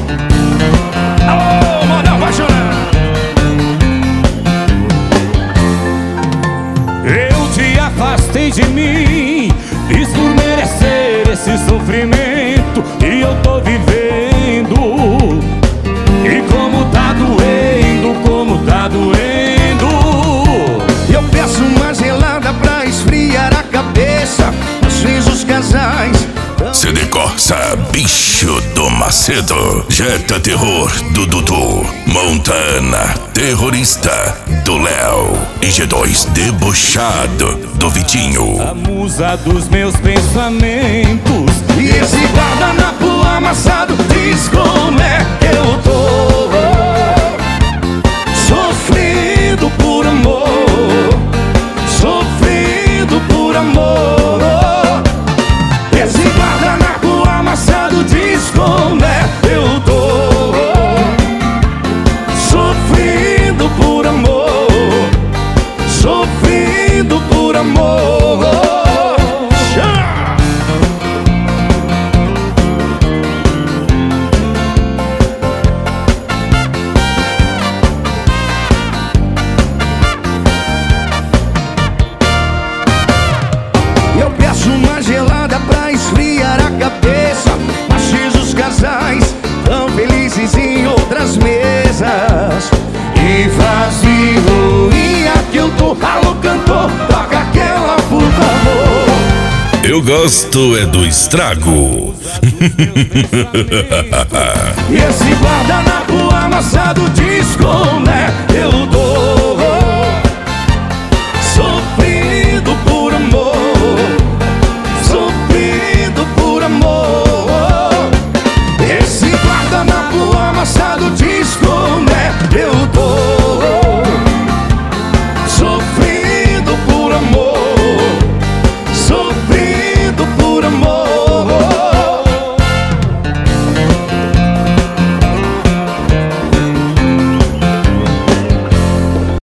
Alô, manda apaixonar. Eu te afastei de mim, fiz por merecer esse sofrimento e eu tô vivendo. E como tá doendo, como tá doendo. Eu peço uma gelada pra esfriar a cabeça. Às vezes os casais CD Corsa, bicho do Macedo. Jetta Terror do Dudu. Montana, terrorista do Léo. E G2, debochado do Vitinho. A musa dos meus pensamentos. e esse guardanapo amassado diz como é que eu tô. Sofrendo por amor, sofrendo por amor. Esse guardanapo amassado diz como é que eu tô. Sofrendo por amor, sofrendo por amor. Eu peço uma gelada pra esfriar a cabeça. Mas os casais tão felizes em outras mesas. E vazio, e aqui eu tô. Alô, cantor, toca aquela, por favor. Eu gosto é do estrago. E esse guardanapo amassado diz como é eu dou. Sofrendo por amor, sofrendo por amor. Esse guardanapo amassado